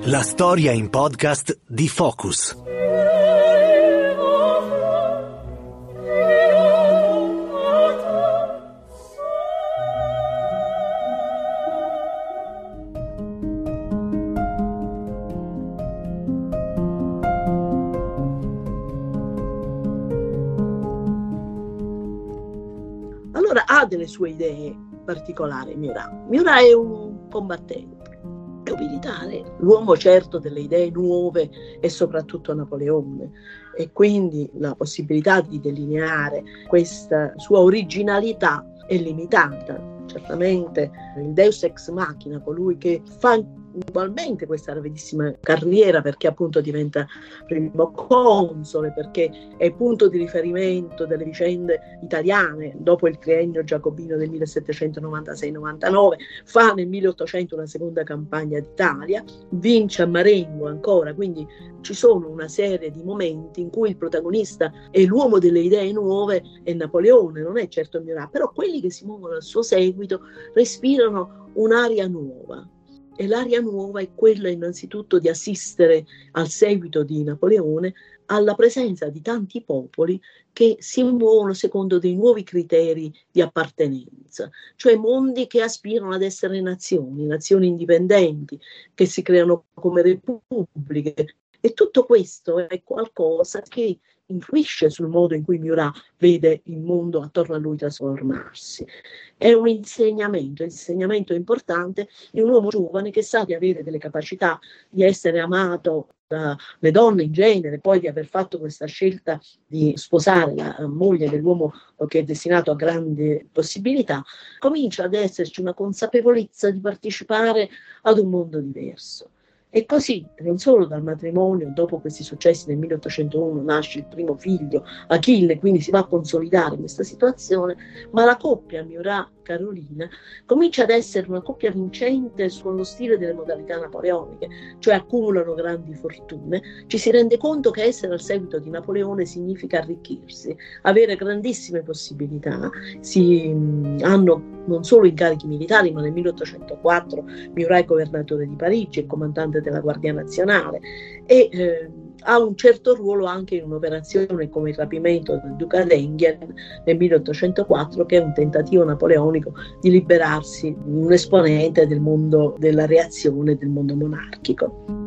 La storia in podcast di Focus. Allora ha delle sue idee particolari Murat. Murat è un combattente, è un militare, l'uomo certo delle idee nuove e soprattutto Napoleone, e quindi la possibilità di delineare questa sua originalità è limitata. Certamente il Deus ex machina, colui che fa ugualmente questa rapidissima carriera, perché appunto diventa primo console, perché è punto di riferimento delle vicende italiane dopo il triennio giacobino del 1796-99, fa nel 1800 una seconda campagna d'Italia, vince a Marengo ancora, quindi ci sono una serie di momenti in cui il protagonista è l'uomo delle idee nuove, è Napoleone, non è certo Murat, però quelli che si muovono al suo seguito respirano un'aria nuova. E l'aria nuova è quella innanzitutto di assistere al seguito di Napoleone alla presenza di tanti popoli che si muovono secondo dei nuovi criteri di appartenenza, cioè mondi che aspirano ad essere nazioni indipendenti, che si creano come repubbliche. E tutto questo è qualcosa che influisce sul modo in cui Murat vede il mondo attorno a lui trasformarsi. È un insegnamento importante di un uomo giovane che sa di avere delle capacità, di essere amato dalle donne in genere, poi di aver fatto questa scelta di sposare la moglie dell'uomo che è destinato a grandi possibilità. Comincia ad esserci una consapevolezza di partecipare ad un mondo diverso. E così, non solo dal matrimonio, dopo questi successi nel 1801 nasce il primo figlio, Achille, quindi si va a consolidare questa situazione, ma la coppia Murat-Carolina comincia ad essere una coppia vincente con lo stile delle modalità napoleoniche, cioè accumulano grandi fortune, ci si rende conto che essere al seguito di Napoleone significa arricchirsi, avere grandissime possibilità, hanno non solo incarichi militari, ma nel 1804 Murat è governatore di Parigi, è comandante della Guardia Nazionale e ha un certo ruolo anche in un'operazione come il rapimento del duca d'Enghien nel 1804, che è un tentativo napoleonico di liberarsi di un esponente del mondo della reazione, del mondo monarchico.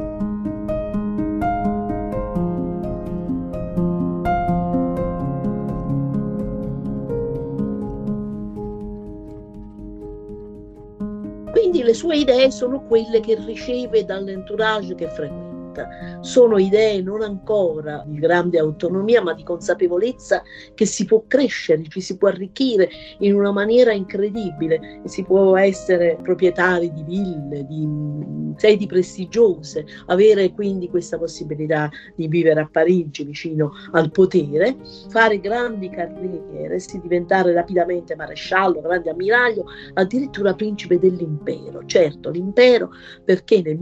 Quindi le sue idee sono quelle che riceve dall'entourage che frequenta. Sono idee non ancora di grande autonomia, ma di consapevolezza che si può crescere, ci si può arricchire in una maniera incredibile, si può essere proprietari di ville, di sedi prestigiose, avere quindi questa possibilità di vivere a Parigi vicino al potere, fare grandi carriere, diventare rapidamente maresciallo, grande ammiraglio, addirittura principe dell'impero. Certo, l'impero, perché nel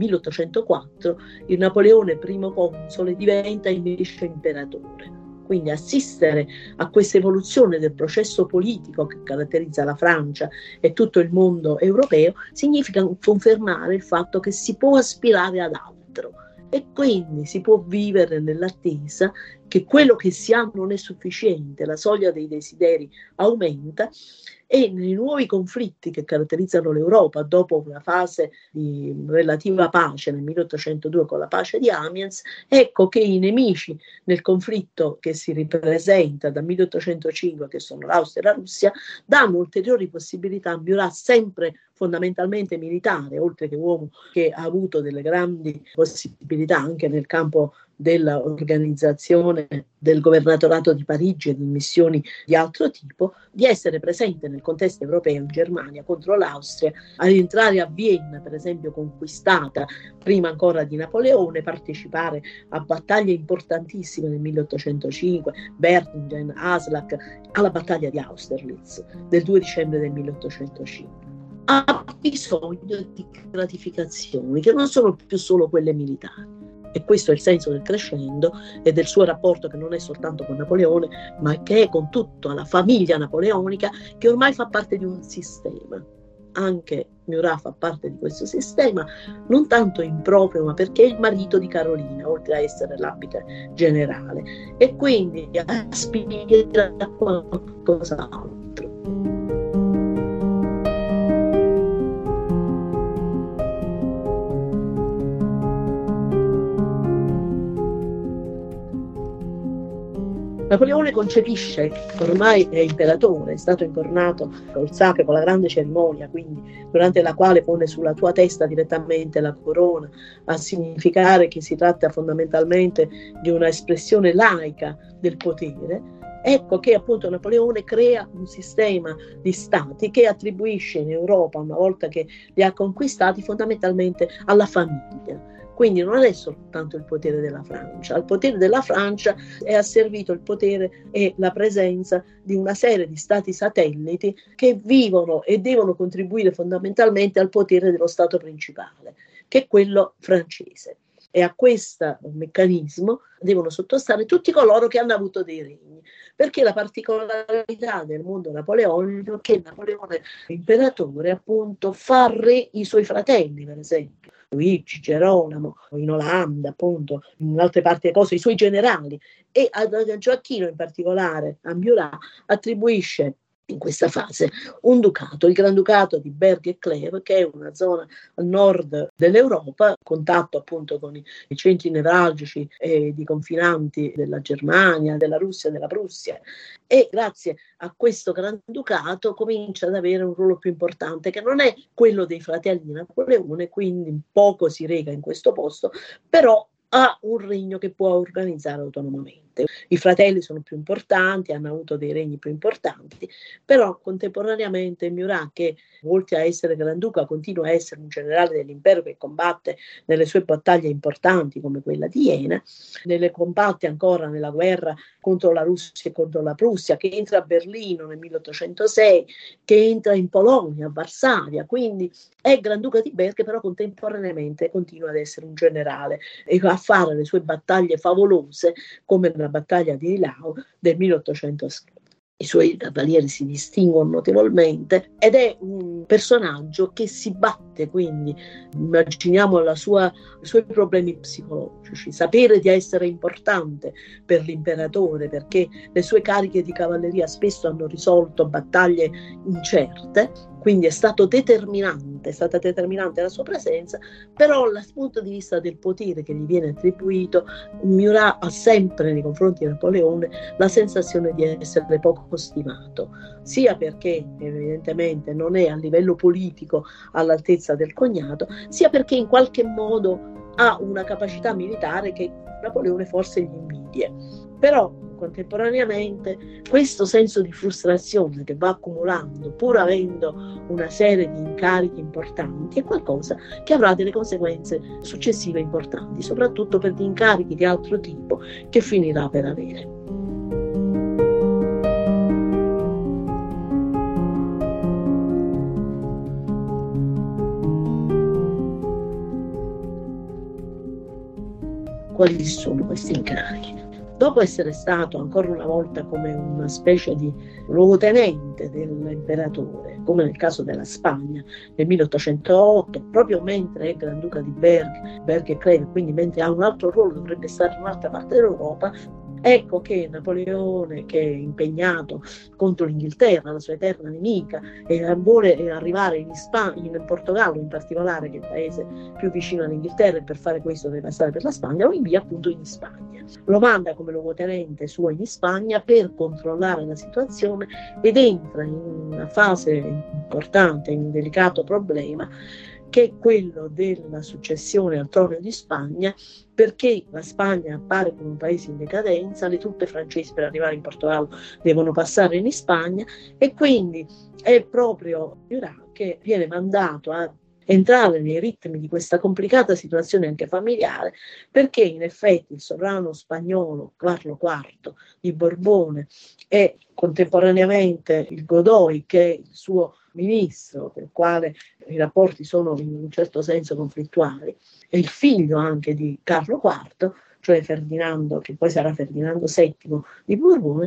1804 il Napoleone primo console diventa invece imperatore. Quindi assistere a questa evoluzione del processo politico che caratterizza la Francia e tutto il mondo europeo significa confermare il fatto che si può aspirare ad altro e quindi si può vivere nell'attesa che quello che si ha non è sufficiente, la soglia dei desideri aumenta e nei nuovi conflitti che caratterizzano l'Europa dopo una fase di relativa pace nel 1802 con la pace di Amiens, ecco che i nemici nel conflitto che si ripresenta dal 1805, che sono l'Austria e la Russia, danno ulteriori possibilità a Murat, sempre fondamentalmente militare, oltre che uomo che ha avuto delle grandi possibilità anche nel campo dell'organizzazione del governatorato di Parigi e di missioni di altro tipo, di essere presente nel contesto europeo in Germania contro l'Austria, a entrare a Vienna, per esempio, conquistata prima ancora di Napoleone, partecipare a battaglie importantissime nel 1805, Bertingen, Aslak, alla battaglia di Austerlitz del 2 dicembre del 1805. Ha bisogno di gratificazioni che non sono più solo quelle militari. E questo è il senso del crescendo e del suo rapporto, che non è soltanto con Napoleone, ma che è con tutta la famiglia napoleonica, che ormai fa parte di un sistema. anche Murat fa parte di questo sistema, non tanto improprio, ma perché è il marito di Carolina, oltre a essere l'abite generale, e quindi aspira a qualcos'altro. Napoleone concepisce, ormai è imperatore, è stato incoronato col sacro, con la grande cerimonia, quindi durante la quale pone sulla tua testa direttamente la corona, a significare che si tratta fondamentalmente di una espressione laica del potere. Ecco che appunto Napoleone crea un sistema di stati che attribuisce in Europa, una volta che li ha conquistati, fondamentalmente alla famiglia. Quindi non è soltanto il potere della Francia, al potere della Francia è asservito il potere e la presenza di una serie di stati satelliti che vivono e devono contribuire fondamentalmente al potere dello Stato principale, che è quello francese. E a questo meccanismo devono sottostare tutti coloro che hanno avuto dei regni, perché la particolarità del mondo napoleonico è che Napoleone, imperatore, appunto, fa re i suoi fratelli, per esempio. Luigi, Gerolamo, in Olanda, appunto, in altre parti delle cose, i suoi generali, e a Gioacchino in particolare, a Murat, attribuisce in questa fase un ducato, il Granducato di Berg e Clèves, che è una zona al nord dell'Europa, contatto appunto con i centri nevralgici e di confinanti della Germania, della Russia, della Prussia, e grazie a questo Granducato comincia ad avere un ruolo più importante, che non è quello dei fratelli di Napoleone, quindi poco si rega in questo posto, però ha un regno che può organizzare autonomamente. I fratelli sono più importanti, hanno avuto dei regni più importanti, però contemporaneamente Murat, che oltre a essere Granduca continua a essere un generale dell'impero che combatte nelle sue battaglie importanti come quella di Iena, combatte ancora nella guerra contro la Russia e contro la Prussia, che entra a Berlino nel 1806, che entra in Polonia, a Varsavia, quindi è Granduca di Berg, però contemporaneamente continua ad essere un generale e a fare le sue battaglie favolose come la battaglia di Eylau del 1806. I suoi cavalieri si distinguono notevolmente ed è un personaggio che si batte, quindi immaginiamo i suoi problemi psicologici, sapere di essere importante per l'imperatore perché le sue cariche di cavalleria spesso hanno risolto battaglie incerte, quindi è stata determinante la sua presenza, però dal punto di vista del potere che gli viene attribuito, Murat ha sempre nei confronti di Napoleone la sensazione di essere poco stimato, sia perché evidentemente non è a livello politico all'altezza del cognato, sia perché in qualche modo ha una capacità militare che Napoleone forse gli invidia. Però contemporaneamente questo senso di frustrazione che va accumulando pur avendo una serie di incarichi importanti è qualcosa che avrà delle conseguenze successive importanti, soprattutto per gli incarichi di altro tipo che finirà per avere. Quali sono questi incarichi? Dopo essere stato ancora una volta come una specie di luogotenente dell'imperatore, come nel caso della Spagna nel 1808, proprio mentre è Granduca di Berg e Clèves, quindi mentre ha un altro ruolo, dovrebbe stare in un'altra parte dell'Europa, ecco che Napoleone, che è impegnato contro l'Inghilterra, la sua eterna nemica, e vuole arrivare in Portogallo in particolare, che è il paese più vicino all'Inghilterra, e per fare questo deve passare per la Spagna, lo invia appunto in Spagna. Lo manda come luogotenente suo in Spagna per controllare la situazione ed entra in una fase importante, in un delicato problema, che è quello della successione al trono di Spagna, perché la Spagna appare come un paese in decadenza, le truppe francesi per arrivare in Portogallo devono passare in Spagna e quindi è proprio Murat che viene mandato a entrare nei ritmi di questa complicata situazione anche familiare, perché in effetti il sovrano spagnolo Carlo IV di Borbone e contemporaneamente il Godoy, che è il suo ministro, per il quale i rapporti sono in un certo senso conflittuali, è il figlio anche di Carlo IV, cioè Ferdinando, che poi sarà Ferdinando VII di Borbone,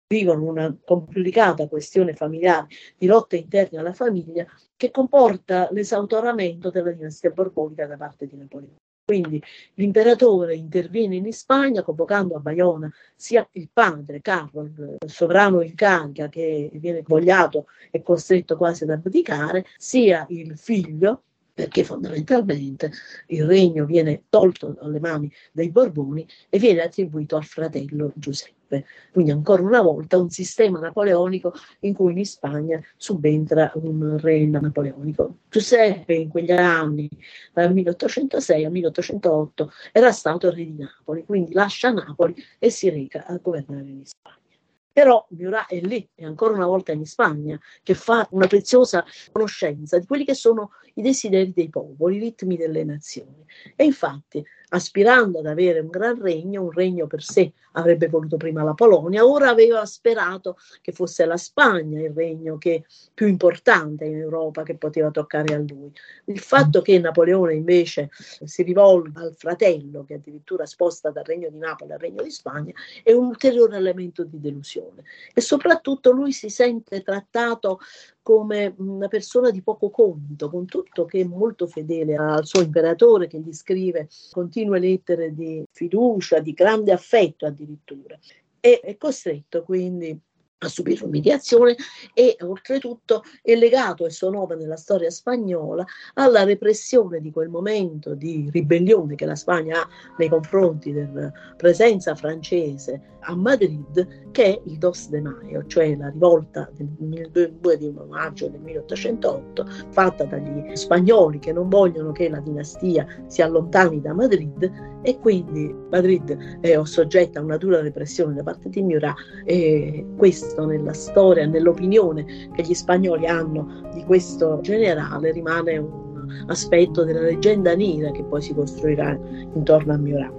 vivono una complicata questione familiare di lotte interne alla famiglia che comporta l'esautoramento della dinastia borbonica da parte di Napoleone. Quindi l'imperatore interviene in Spagna convocando a Bayona sia il padre, Carlo, il sovrano in carica che viene vogliato e costretto quasi ad abdicare, sia il figlio, perché fondamentalmente il regno viene tolto dalle mani dei Borboni e viene attribuito al fratello Giuseppe. Quindi ancora una volta un sistema napoleonico in cui in Spagna subentra un re napoleonico. Giuseppe in quegli anni, dal 1806 al 1808, era stato re di Napoli, quindi lascia Napoli e si reca a governare in Spagna. Però Murat è lì, è ancora una volta in Spagna, che fa una preziosa conoscenza di quelli che sono i desideri dei popoli, i ritmi delle nazioni. E infatti, aspirando ad avere un regno per sé avrebbe voluto prima la Polonia, ora aveva sperato che fosse la Spagna il regno più importante in Europa che poteva toccare a lui. Il fatto che Napoleone invece si rivolga al fratello, che addirittura sposta dal regno di Napoli al regno di Spagna, è un ulteriore elemento di delusione. E soprattutto lui si sente trattato come una persona di poco conto, con tutto che è molto fedele al suo imperatore, che gli scrive continue lettere di fiducia, di grande affetto addirittura. E è costretto quindi a subire umiliazione e oltretutto è legato, e suo nome nella storia spagnola, alla repressione di quel momento di ribellione che la Spagna ha nei confronti della presenza francese a Madrid, che è il 2 de Mayo, cioè la rivolta del 2 di maggio del 1808, fatta dagli spagnoli che non vogliono che la dinastia si allontani da Madrid, e quindi Madrid è soggetta a una dura repressione da parte di Murat, e questo nella storia, nell'opinione che gli spagnoli hanno di questo generale, rimane un aspetto della leggenda nera che poi si costruirà intorno a Murat.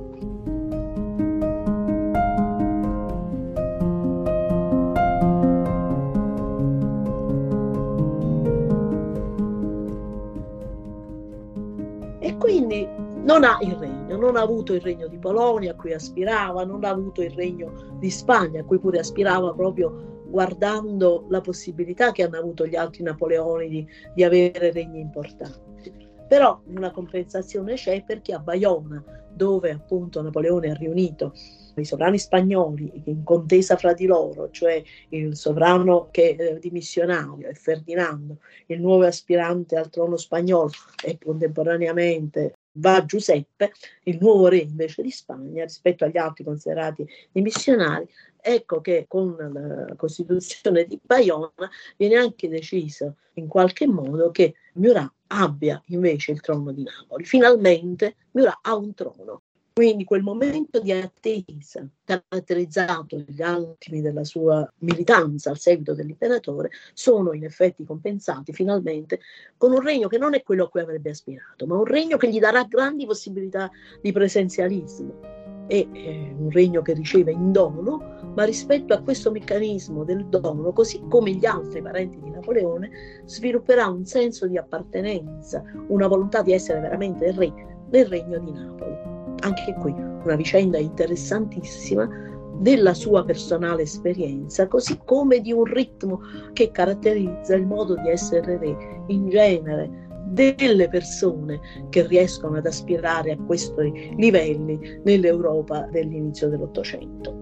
E quindi non ha il regno, non ha avuto il regno di Polonia a cui aspirava, non ha avuto il regno di Spagna a cui pure aspirava, proprio guardando la possibilità che hanno avuto gli altri Napoleoni di avere regni importanti. Però una compensazione c'è, perché a Bayona, dove appunto Napoleone ha riunito i sovrani spagnoli in contesa fra di loro, cioè il sovrano dimissionario e Ferdinando, il nuovo aspirante al trono spagnolo, e contemporaneamente va Giuseppe, il nuovo re invece di Spagna, rispetto agli altri considerati dimissionari. Ecco che con la Costituzione di Bayona viene anche deciso in qualche modo che Murat abbia invece il trono di Napoli. Finalmente Murat ha un trono. Quindi quel momento di attesa, caratterizzato gli ultimi della sua militanza al seguito dell'imperatore, sono in effetti compensati finalmente con un regno che non è quello a cui avrebbe aspirato, ma un regno che gli darà grandi possibilità di presenzialismo. È un regno che riceve in dono, ma rispetto a questo meccanismo del dono, così come gli altri parenti di Napoleone, svilupperà un senso di appartenenza, una volontà di essere veramente re nel regno di Napoli. Anche qui una vicenda interessantissima della sua personale esperienza, così come di un ritmo che caratterizza il modo di essere re in genere delle persone che riescono ad aspirare a questi livelli nell'Europa dell'inizio dell'Ottocento.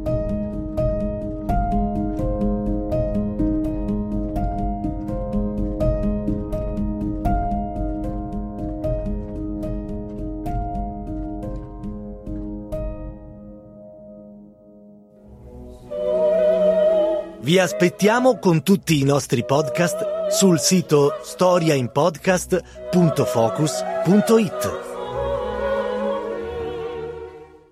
Vi aspettiamo con tutti i nostri podcast sul sito storiainpodcast.focus.it.